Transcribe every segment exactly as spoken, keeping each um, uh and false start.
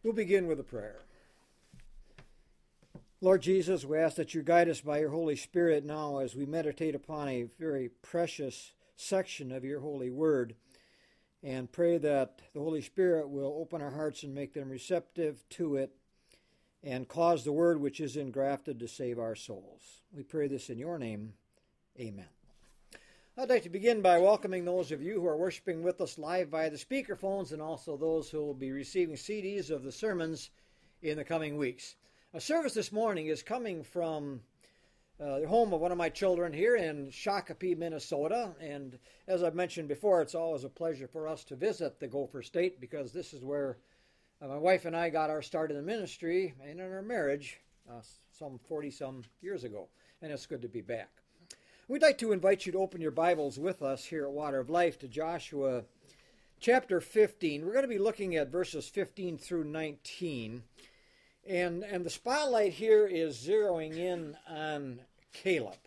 We'll begin with a prayer. Lord Jesus, we ask that you guide us by your Holy Spirit now as we meditate upon a very precious section of your holy word, and pray that the Holy Spirit will open our hearts and make them receptive to it and cause the word which is engrafted to save our souls. We pray this in your name. Amen. I'd like to begin by welcoming those of you who are worshiping with us live via the speakerphones, and also those who will be receiving C Ds of the sermons in the coming weeks. A service this morning is coming from uh, the home of one of my children here in Shakopee, Minnesota. And as I've mentioned before, it's always a pleasure for us to visit the Gopher State, because this is where uh, my wife and I got our start in the ministry and in our marriage uh, some forty-some years ago. And it's good to be back. We'd like to invite you to open your Bibles with us here at Water of Life to Joshua chapter fifteen. We're going to be looking at verses fifteen through nineteen. And, and the spotlight here is zeroing in on Caleb.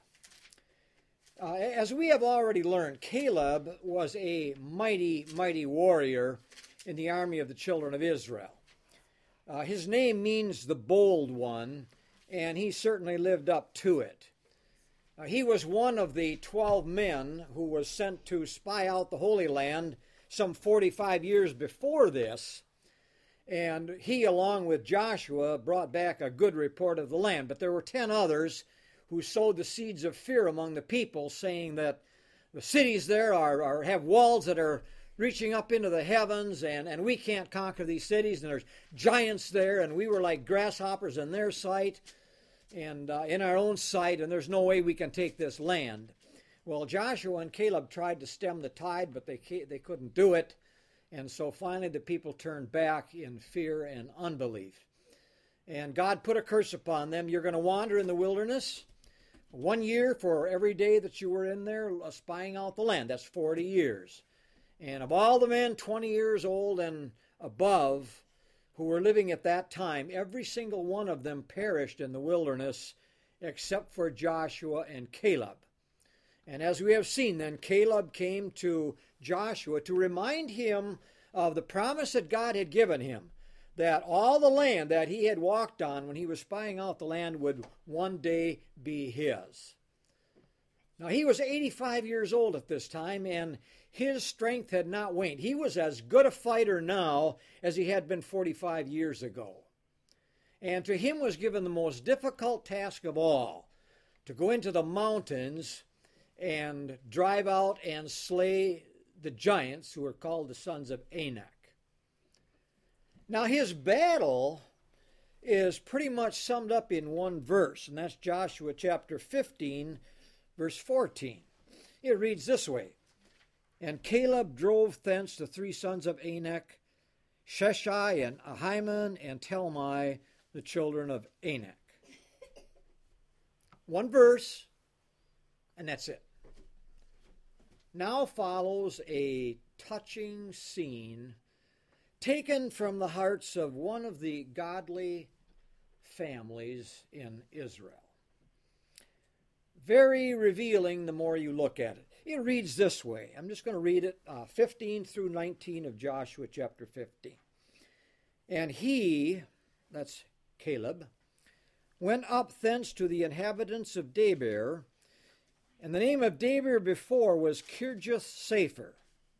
Uh, as we have already learned, Caleb was a mighty, mighty warrior in the army of the children of Israel. Uh, his name means the bold one, and he certainly lived up to it. Uh, he was one of the twelve men who was sent to spy out the Holy Land some forty-five years before this. And he, along with Joshua, brought back a good report of the land. But there were ten others who sowed the seeds of fear among the people, saying that the cities there are, are have walls that are reaching up into the heavens, and, and we can't conquer these cities, and there's giants there, and we were like grasshoppers in their sight and uh, in our own sight, and there's no way we can take this land. Well, Joshua and Caleb tried to stem the tide, but they they couldn't do it. And so finally the people turned back in fear and unbelief. And God put a curse upon them. You're going to wander in the wilderness one year for every day that you were in there spying out the land. That's forty years. And of all the men twenty years old and above who were living at that time, every single one of them perished in the wilderness except for Joshua and Caleb. And as we have seen then, Caleb came to Joshua to remind him of the promise that God had given him, that all the land that he had walked on when he was spying out the land would one day be his. Now, he was eighty-five years old at this time, and his strength had not waned. He was as good a fighter now as he had been forty-five years ago. And to him was given the most difficult task of all, to go into the mountains and drive out and slay the giants who are called the sons of Anak. Now, his battle is pretty much summed up in one verse, and that's Joshua chapter fifteen, verse fourteen. It reads this way: "And Caleb drove thence the three sons of Anak, Sheshai and Ahiman and Talmai, the children of Anak." One verse, and that's it. Now follows a touching scene taken from the hearts of one of the godly families in Israel. Very revealing the more you look at it. It reads this way. I'm just going to read it, uh, fifteen through nineteen of Joshua chapter fifteen. "And he," that's Caleb, "went up thence to the inhabitants of Debir, and the name of Debir before was Kirjath-Sepher.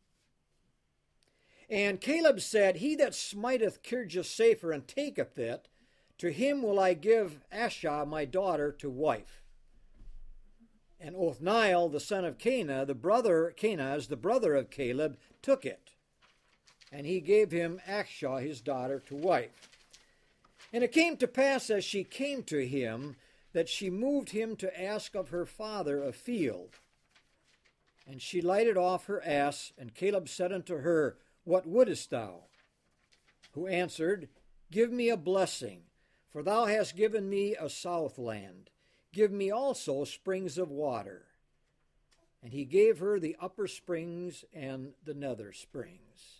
And Caleb said, He that smiteth Kirjath-Sepher and taketh it, to him will I give Ashah my daughter to wife. And Othniel the son of Kenaz, the brother Kenaz, the brother of Caleb, took it, and he gave him Achsah his daughter to wife. And it came to pass as she came to him, that she moved him to ask of her father a field. And she lighted off her ass, and Caleb said unto her, What wouldest thou? Who answered, Give me a blessing, for thou hast given me a south land. Give me also springs of water. And he gave her the upper springs and the nether springs.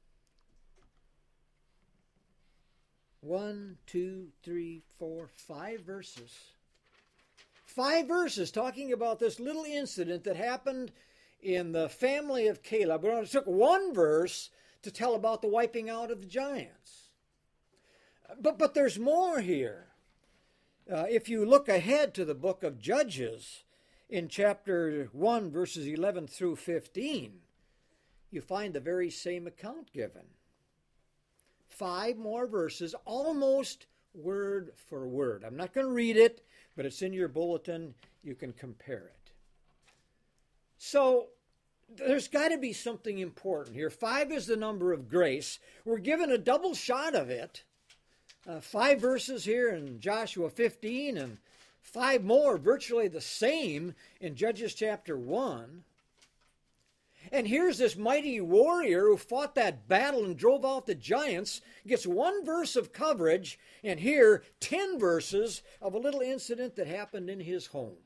One, two, three, four, five verses. Five verses talking about this little incident that happened in the family of Caleb. But it took one verse to tell about the wiping out of the giants. But, but there's more here. Uh, if you look ahead to the book of Judges in chapter one, verses eleven through fifteen, you find the very same account given. Five more verses, almost word for word. I'm not going to read it, but it's in your bulletin. You can compare it. So there's got to be something important here. Five is the number of grace. We're given a double shot of it. Uh, five verses here in Joshua fifteen and five more, virtually the same in Judges chapter one. And here's this mighty warrior who fought that battle and drove out the giants, gets one verse of coverage, and here ten verses of a little incident that happened in his home,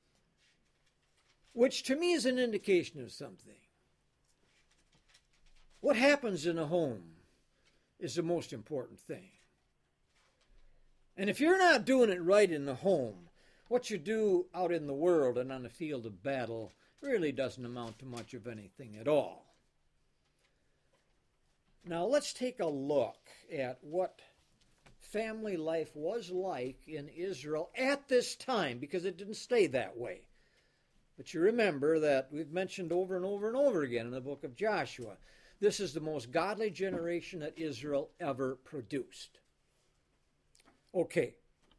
which to me is an indication of something. What happens in a home is the most important thing. And if you're not doing it right in the home, what you do out in the world and on the field of battle really doesn't amount to much of anything at all. Now let's take a look at what family life was like in Israel at this time, because it didn't stay that way. But you remember that we've mentioned over and over and over again in the book of Joshua, this is the most godly generation that Israel ever produced. Okay.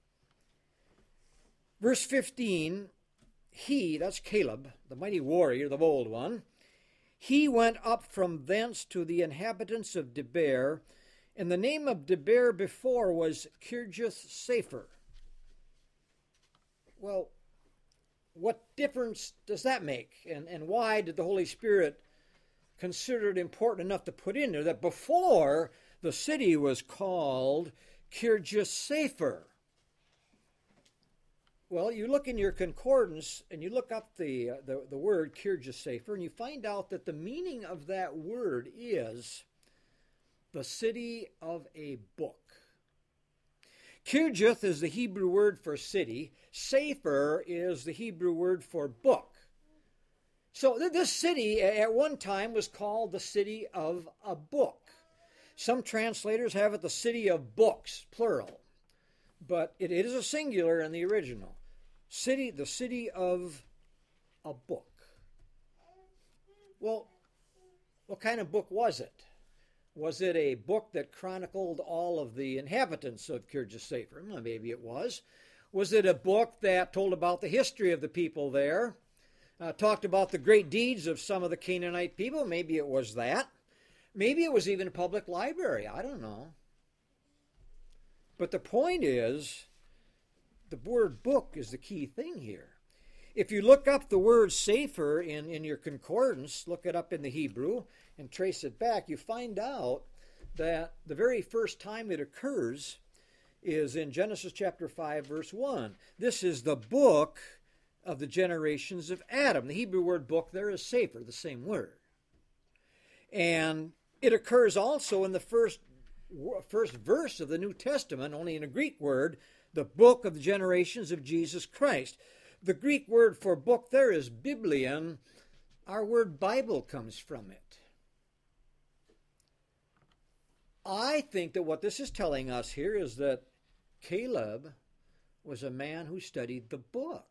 Verse fifteen, he, that's Caleb, the mighty warrior, the bold one, he went up from thence to the inhabitants of Debir, and the name of Debir before was Kirjath-Sepher. Well, what difference does that make? And, and why did the Holy Spirit consider it important enough to put in there that before the city was called Kirjath-Sepher? Well, you look in your concordance and you look up the, uh, the, the word Kirjath-Sepher, and you find out that the meaning of that word is the city of a book. Kirjath is the Hebrew word for city. Sepher is the Hebrew word for book. So th- this city at one time was called the city of a book. Some translators have it the city of books, plural. But it, it is a singular in the original. City, the city of a book. Well, what kind of book was it? Was it a book that chronicled all of the inhabitants of Kirjath-Sepher? Well, maybe it was. Was it a book that told about the history of the people there? Uh, talked about the great deeds of some of the Canaanite people? Maybe it was that. Maybe it was even a public library. I don't know. But the point is, the word book is the key thing here. If you look up the word Sepher in, in your concordance, look it up in the Hebrew, and trace it back, you find out that the very first time it occurs is in Genesis chapter five, verse one. This is the book of the generations of Adam. The Hebrew word book there is Sepher, the same word. And it occurs also in the first first verse of the New Testament, only in a Greek word, the book of the generations of Jesus Christ. The Greek word for book there is biblion. Our word Bible comes from it. I think that what this is telling us here is that Caleb was a man who studied the book,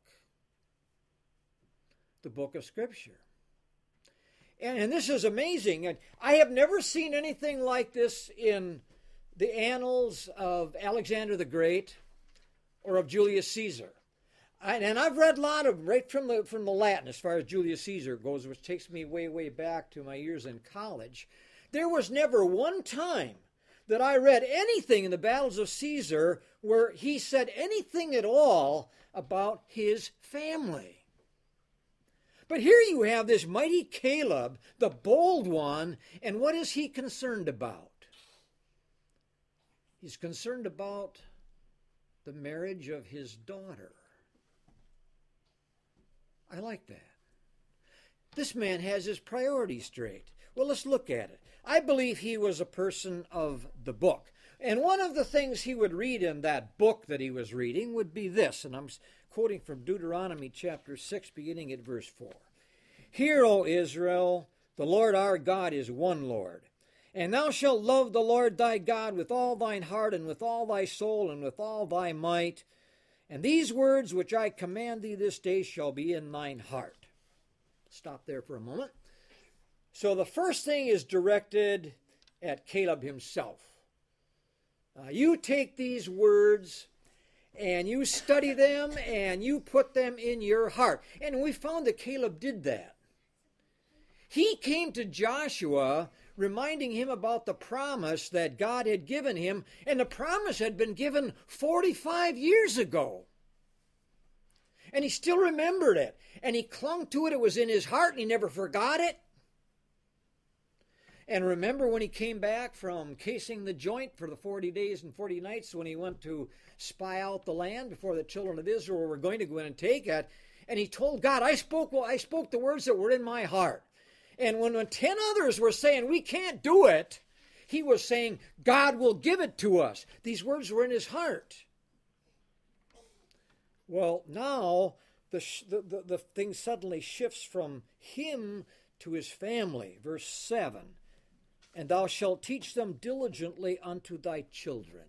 the book of Scripture. And, and this is amazing. I have never seen anything like this in the annals of Alexander the Great or of Julius Caesar. I, and I've read a lot of them right from the, from the Latin as far as Julius Caesar goes, which takes me way, way back to my years in college. There was never one time that I read anything in the battles of Caesar where he said anything at all about his family. But here you have this mighty Caleb, the bold one, and what is he concerned about? He's concerned about the marriage of his daughter. I like that. This man has his priorities straight. Well, let's look at it. I believe he was a person of the book. And one of the things he would read in that book that he was reading would be this, and I'm quoting from Deuteronomy chapter six, beginning at verse four. Hear, O Israel, the Lord our God is one Lord. And thou shalt love the Lord thy God with all thine heart, and with all thy soul, and with all thy might. And these words which I command thee this day shall be in thine heart. Stop there for a moment. So the first thing is directed at Caleb himself. Uh, you take these words and you study them and you put them in your heart. And we found that Caleb did that. He came to Joshua reminding him about the promise that God had given him, and the promise had been given forty-five years ago. And he still remembered it, and he clung to it. It was in his heart, and he never forgot it. And remember when he came back from casing the joint for the forty days and forty nights, when he went to spy out the land before the children of Israel were going to go in and take it, and he told God, I spoke, well, I spoke the words that were in my heart. And when, when ten others were saying, we can't do it, he was saying, God will give it to us. These words were in his heart. Well, now the, the, the, the thing suddenly shifts from him to his family. Verse seven, and thou shalt teach them diligently unto thy children.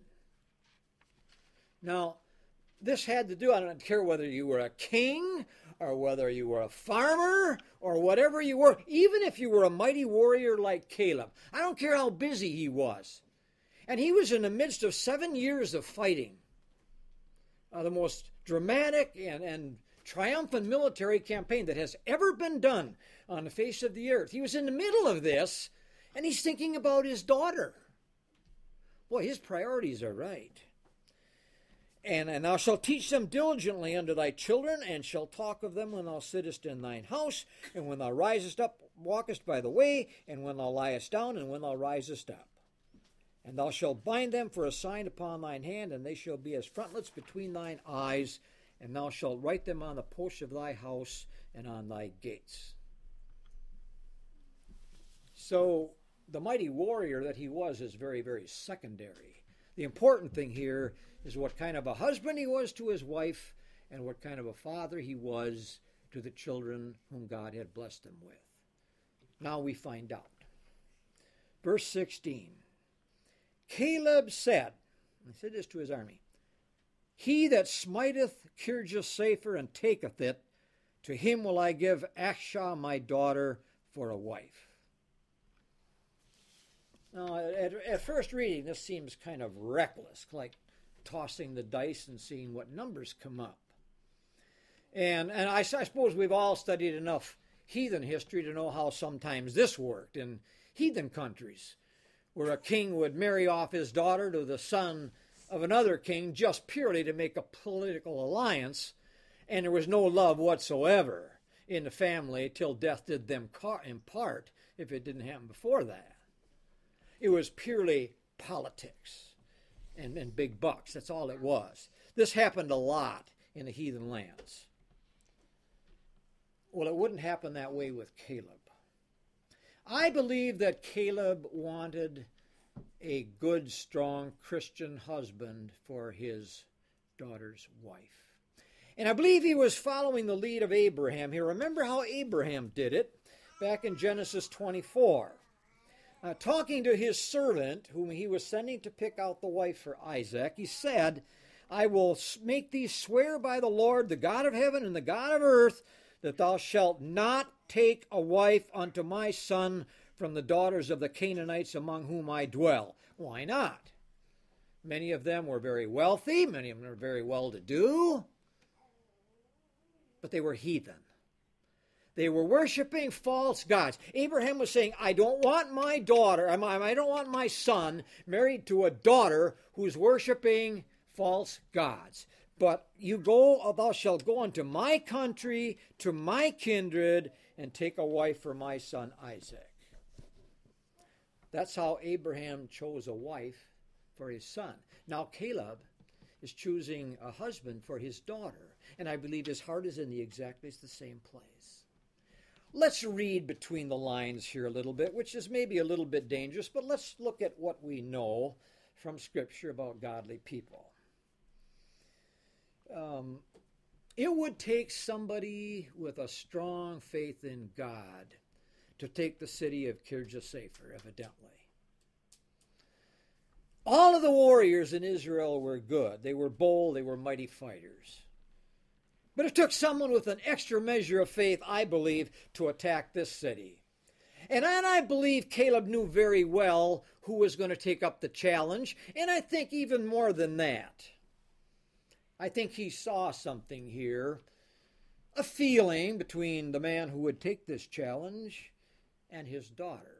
Now, this had to do, I don't care whether you were a king or whether you were a farmer or whatever you were, even if you were a mighty warrior like Caleb. I don't care how busy he was. And he was in the midst of seven years of fighting. Uh, the most dramatic and, and triumphant military campaign that has ever been done on the face of the earth. He was in the middle of this, and he's thinking about his daughter. Boy, his priorities are right. And, and thou shalt teach them diligently unto thy children, and shalt talk of them when thou sittest in thine house, and when thou risest up, walkest by the way, and when thou liest down, and when thou risest up. And thou shalt bind them for a sign upon thine hand, and they shall be as frontlets between thine eyes, and thou shalt write them on the posts of thy house and on thy gates. So the mighty warrior that he was is very, very secondary. The important thing here is what kind of a husband he was to his wife and what kind of a father he was to the children whom God had blessed him with. Now we find out. Verse sixteen. Caleb said, he said this to his army, he that smiteth Kirjathsepher and taketh it, to him will I give Achsah my daughter for a wife. Now, at, at first reading, this seems kind of reckless, like tossing the dice and seeing what numbers come up. And, and I, I suppose we've all studied enough heathen history to know how sometimes this worked in heathen countries, where a king would marry off his daughter to the son of another king just purely to make a political alliance, and there was no love whatsoever in the family till death did them part, if it didn't happen before that. It was purely politics and, and big bucks. That's all it was. This happened a lot in the heathen lands. Well, it wouldn't happen that way with Caleb. I believe that Caleb wanted a good, strong Christian husband for his daughter's wife. And I believe he was following the lead of Abraham here. Remember how Abraham did it back in Genesis twenty-four. Uh, talking to his servant, whom he was sending to pick out the wife for Isaac, he said, I will make thee swear by the Lord, the God of heaven and the God of earth, that thou shalt not take a wife unto my son from the daughters of the Canaanites among whom I dwell. Why not? Many of them were very wealthy, many of them were very well-to-do, but they were heathen. They were worshiping false gods. Abraham was saying, I don't want my daughter, I don't want my son married to a daughter who's worshiping false gods. But you go, thou shalt go unto my country, to my kindred, and take a wife for my son Isaac. That's how Abraham chose a wife for his son. Now Caleb is choosing a husband for his daughter, and I believe his heart is in the exactly the same place. Let's read between the lines here a little bit, which is maybe a little bit dangerous, but let's look at what we know from Scripture about godly people. Um, it would take somebody with a strong faith in God to take the city of Kirjathsepher, evidently. All of the warriors in Israel were good. They were bold. They were mighty fighters. But it took someone with an extra measure of faith, I believe, to attack this city. And I believe Caleb knew very well who was going to take up the challenge. And I think even more than that. I think he saw something here. A feeling between the man who would take this challenge and his daughter.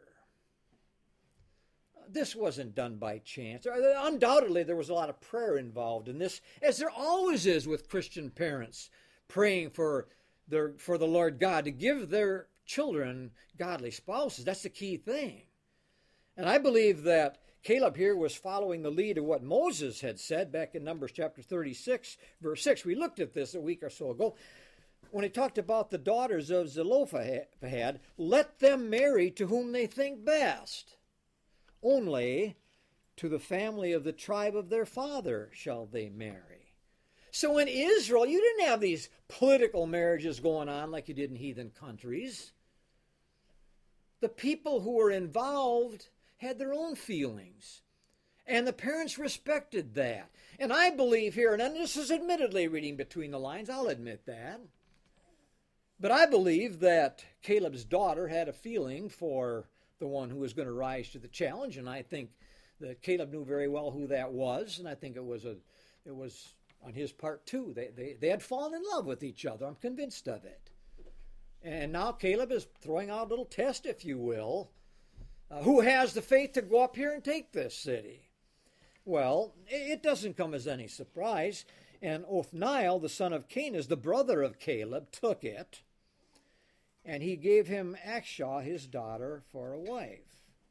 This wasn't done by chance. Undoubtedly, there was a lot of prayer involved in this, as there always is with Christian parents praying for their for the Lord God to give their children godly spouses. That's the key thing. And I believe that Caleb here was following the lead of what Moses had said back in Numbers chapter thirty-six, verse six. We looked at this a week or so ago when he talked about the daughters of Zelophehad. Let them marry to whom they think best. Only to the family of the tribe of their father shall they marry. So in Israel, you didn't have these political marriages going on like you did in heathen countries. The people who were involved had their own feelings, and the parents respected that. And I believe here, and this is admittedly reading between the lines, I'll admit that, but I believe that Caleb's daughter had a feeling for the one who was going to rise to the challenge, and I think that Caleb knew very well who that was, and I think it was a, it was on his part too. They, they, they had fallen in love with each other. I'm convinced of it. And now Caleb is throwing out a little test, if you will. Uh, who has the faith to go up here and take this city? Well, it doesn't come as any surprise. And Othniel, the son of Kenaz, the brother of Caleb, took it. And he gave him Achsah, his daughter, for a wife.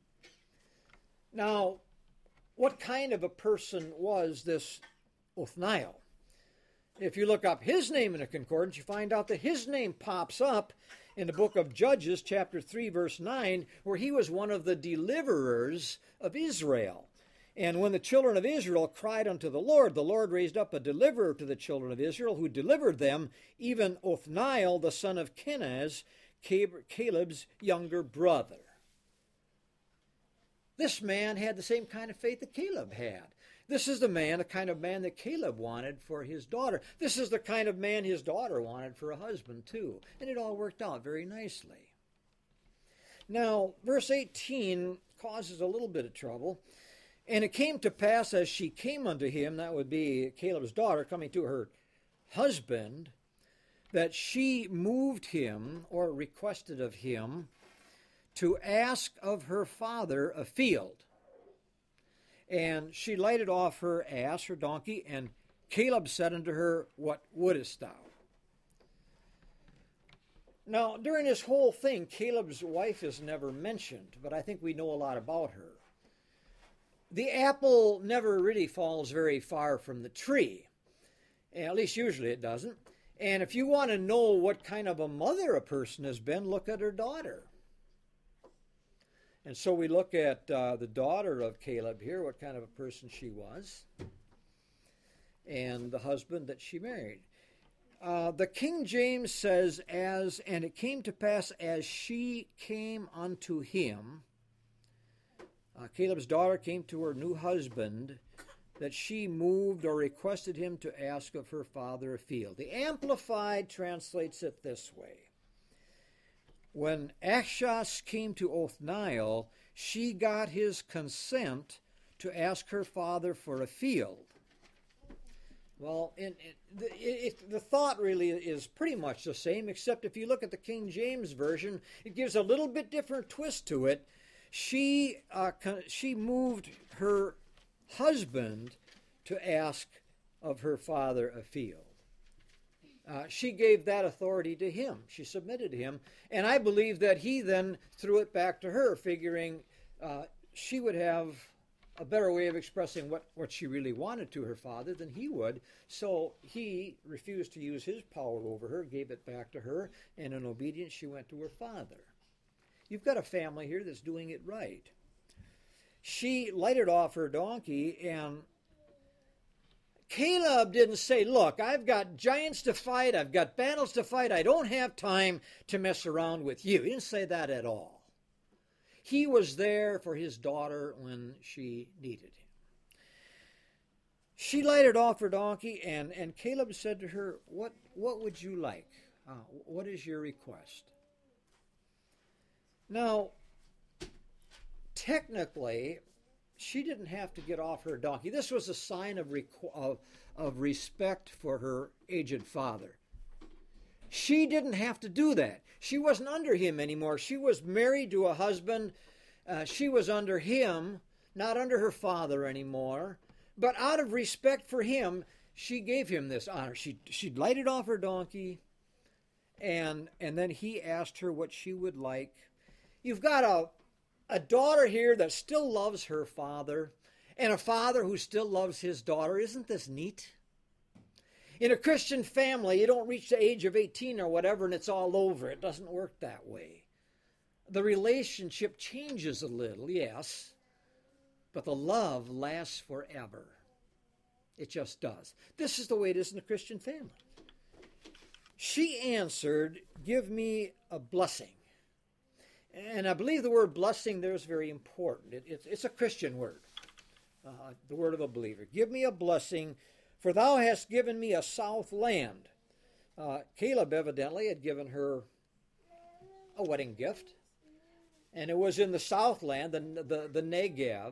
Now, what kind of a person was this Othniel? If you look up his name in a concordance, you find out that his name pops up in the book of Judges, chapter three, verse nine, where he was one of the deliverers of Israel. And when the children of Israel cried unto the Lord, the Lord raised up a deliverer to the children of Israel who delivered them, even Othniel, the son of Kenaz, Caleb's younger brother. This man had the same kind of faith that Caleb had. This is the man, the kind of man that Caleb wanted for his daughter. This is the kind of man his daughter wanted for a husband too. And it all worked out very nicely. Now, verse eighteen causes a little bit of trouble. And it came to pass as she came unto him, that would be Caleb's daughter coming to her husband, that she moved him or requested of him to ask of her father a field. And she lighted off her ass, her donkey, and Caleb said unto her, What wouldest thou? Now, during this whole thing, Caleb's wife is never mentioned, but I think we know a lot about her. The apple never really falls very far from the tree. At least usually it doesn't. And if you want to know what kind of a mother a person has been, look at her daughter. And so we look at uh, the daughter of Caleb here, what kind of a person she was, and the husband that she married. Uh, the King James says, as, and it came to pass as she came unto him, uh, Caleb's daughter came to her new husband, that she moved or requested him to ask of her father a field. The Amplified translates it this way. When Achsah came to Othniel, she got his consent to ask her father for a field. Well, in, in, it, it, the thought really is pretty much the same, except if you look at the King James Version, it gives a little bit different twist to it. She, uh, she moved her husband to ask of her father a field. Uh, she gave that authority to him. She submitted to him. And I believe that he then threw it back to her, figuring uh, she would have a better way of expressing what, what she really wanted to her father than he would. So he refused to use his power over her, gave it back to her, and in obedience she went to her father. You've got a family here that's doing it right. She lighted off her donkey, and Caleb didn't say, look, I've got giants to fight, I've got battles to fight, I don't have time to mess around with you. He didn't say that at all. He was there for his daughter when she needed him. she lighted off her donkey, and, and Caleb said to her, What, what would you like? Uh, what is your request? Now, technically, she didn't have to get off her donkey. This was a sign of, requ- of, of respect for her aged father. She didn't have to do that. She wasn't under him anymore. She was married to a husband. Uh, she was under him, not under her father anymore. But out of respect for him, she gave him this honor. She she lighted off her donkey, and and then he asked her what she would like. You've got a a daughter here that still loves her father, and a father who still loves his daughter. Isn't this neat? In a Christian family, you don't reach the age of eighteen or whatever and it's all over. It doesn't work that way. The relationship changes a little, yes, but the love lasts forever. It just does. This is the way it is in a Christian family. She answered, Give me a blessing. And I believe the word blessing there is very important. It, it, it's a Christian word, uh, the word of a believer. Give me a blessing, for thou hast given me a south land. Uh, Caleb evidently had given her a wedding gift, and it was in the south land, the, the, the Negev,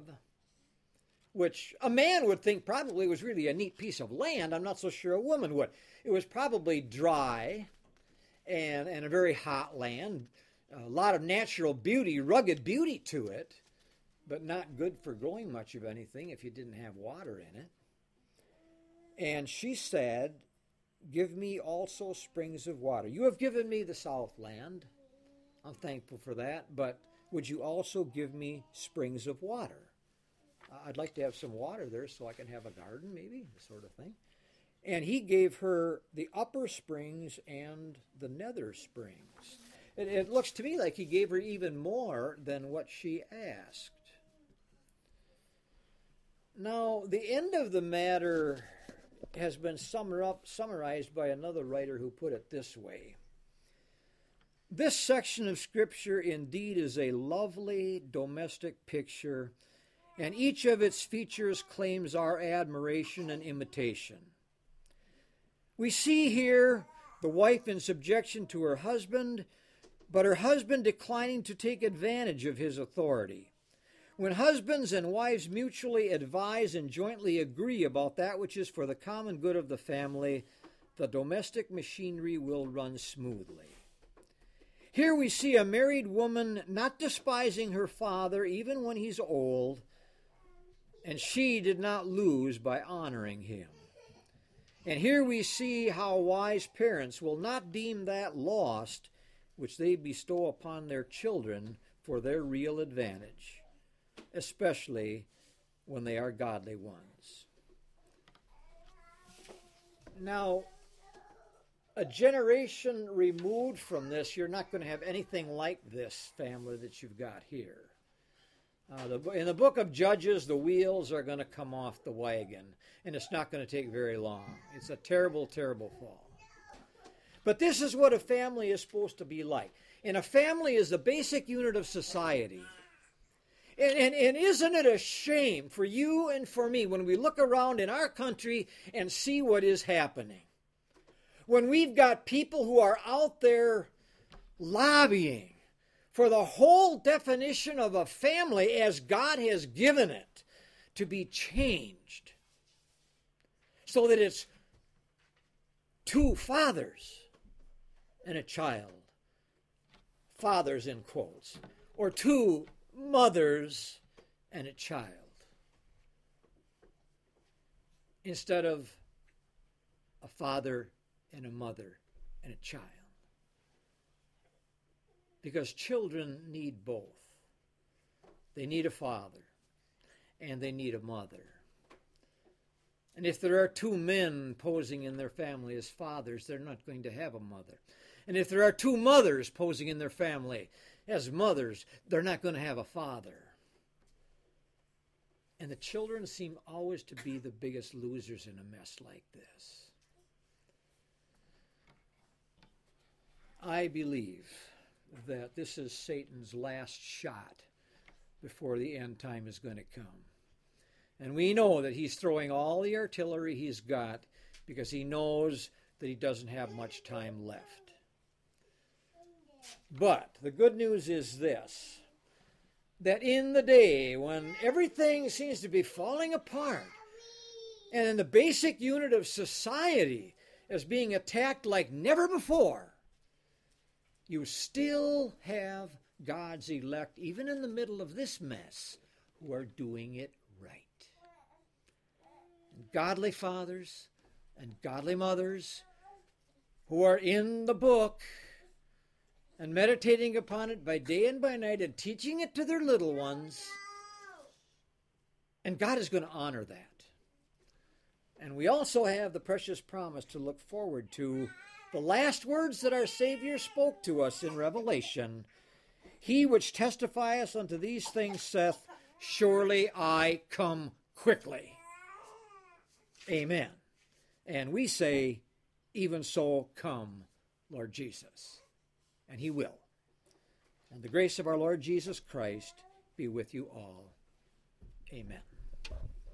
which a man would think probably was really a neat piece of land. I'm not so sure a woman would. It was probably dry and, and a very hot land, a lot of natural beauty, rugged beauty to it, but not good for growing much of anything if you didn't have water in it. And she said, Give me also springs of water. You have given me the south land. I'm thankful for that. But would you also give me springs of water? I'd like to have some water there so I can have a garden, maybe, this sort of thing. And he gave her the upper springs and the nether springs. It, it looks to me like he gave her even more than what she asked. Now, the end of the matter has been summed up, summarized by another writer who put it this way. This section of Scripture indeed is a lovely domestic picture, and each of its features claims our admiration and imitation. We see here the wife in subjection to her husband, but her husband declining to take advantage of his authority. When husbands and wives mutually advise and jointly agree about that which is for the common good of the family, the domestic machinery will run smoothly. Here we see a married woman not despising her father even when he's old, and she did not lose by honoring him. And here we see how wise parents will not deem that lost which they bestow upon their children for their real advantage, especially when they are godly ones. Now, a generation removed from this, you're not going to have anything like this family that you've got here. Uh, the, in the book of Judges, the wheels are going to come off the wagon, and it's not going to take very long. It's a terrible, terrible fall. But this is what a family is supposed to be like. And a family is the basic unit of society. And, and, and isn't it a shame for you and for me when we look around in our country and see what is happening? When we've got people who are out there lobbying for the whole definition of a family as God has given it to be changed so that it's two fathers and a child, fathers in quotes, or two mothers and a child, instead of a father and a mother and a child. Because children need both. They need a father and they need a mother. And if there are two men posing in their family as fathers, they're not going to have a mother. And if there are two mothers posing in their family as mothers, they're not going to have a father. And the children seem always to be the biggest losers in a mess like this. I believe that this is Satan's last shot before the end time is going to come. And we know that he's throwing all the artillery he's got because he knows that he doesn't have much time left. But the good news is this, that in the day when everything seems to be falling apart, and in the basic unit of society is being attacked like never before, you still have God's elect, even in the middle of this mess, who are doing it right. And godly fathers and godly mothers who are in the book and meditating upon it by day and by night and teaching it to their little ones. And God is going to honor that. And we also have the precious promise to look forward to the last words that our Savior spoke to us in Revelation. He which testifieth unto these things saith, surely I come quickly. Amen. And we say, even so come, Lord Jesus. And he will. And the grace of our Lord Jesus Christ be with you all. Amen.